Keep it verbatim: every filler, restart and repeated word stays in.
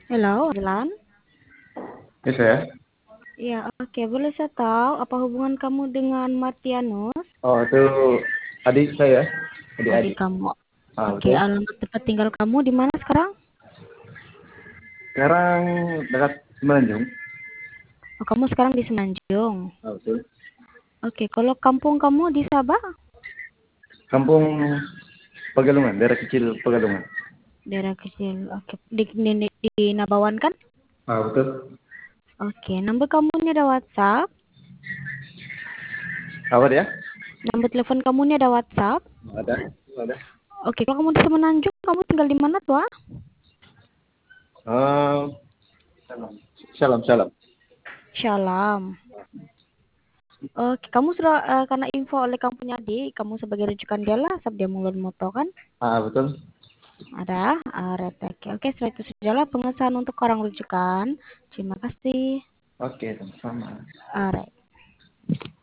Halo, Dilan. Bisa ya? Ya, oke. Boleh saya tahu apa hubungan kamu dengan Martianus? Oh, itu adik saya, Adik adik-adik. kamu. Ah, Oke, betul. alamat tempat tinggal kamu di mana sekarang? Sekarang dekat Semenanjung. Oh, kamu sekarang di Semenanjung. Ah, betul. Oke, kalau kampung kamu di Sabah? Kampung Pegalungan, daerah kecil Pegalungan. Daerah kecil. Oke, di, di, di, di Nabawan kan? Ah, betul. Oke, nomor kamu ini ada WhatsApp. Apa dia? Nomor telepon kamu ini ada WhatsApp. Ada. Ada. Oke, kalau kamu di Semenanjung, kamu tinggal di mana tuh? Ah? Ah, salam. Salam, salam. Shalom. Oke, kamu sudah eh, karena info oleh kamu punya adik, kamu sebagai rujukan dia lah, sabda mulut moto kan? Ah, betul. Ada, alright, oke, oke, setelah itu sajalah pengesahan untuk orang rujukan. Terima kasih. Oke, sama-sama. Alright.